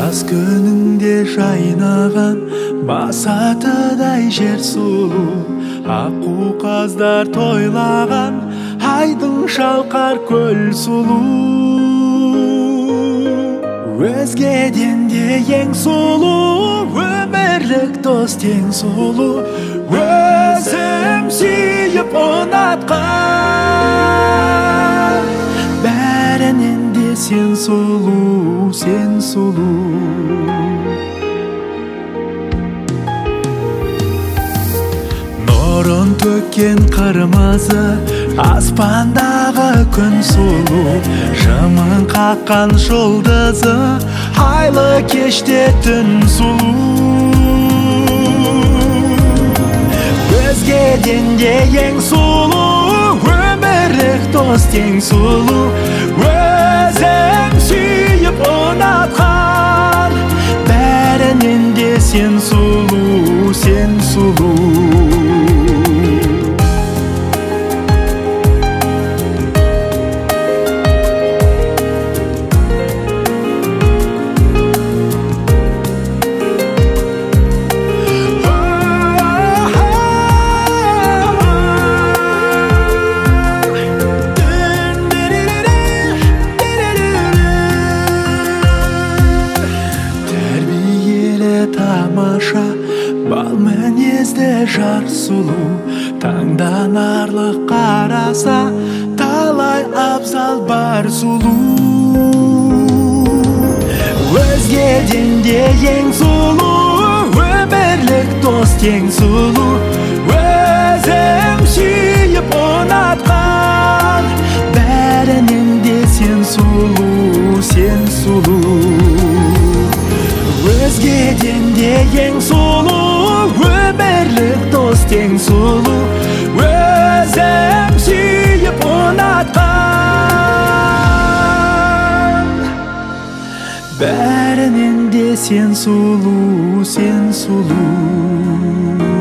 Жаз күніңде жайнаған басатыдай жер сұлу, аққу қаздар тойлаған айдың шалқар көл сұлу. Өзгеден де ең сұлу, өмірлік дос тең сұлу, өзім сүйіп ұнатқан. Бәрінен де сен сұлу, сен сұлу. Нұрын төккен қырмызы, аспандағы күн сұлу, жымың қаққан жұлдызы, айлы кеште түн сұлу. Өзгеден де ең сұлу, өмірлік дос тең сұлу, өзім сүйіп ұнатқан. Бәрінен де сен сұлу, сен сұлу. Бал мінезді жар сұлу, таңданарлық қараса, талай абзал бар сұлу. Өзгеден де ең сұлу, өмірлік дос тең сұлу, өзім сүйіп ұнатқан. Бәрінен де сен сұлу, сен сұлу. Өзгеден де ең сұлу, өмірлік дос тең сұлу, өзім сүйіп ұнатқан. Бәрінен де сен сұлу, сен сұлу.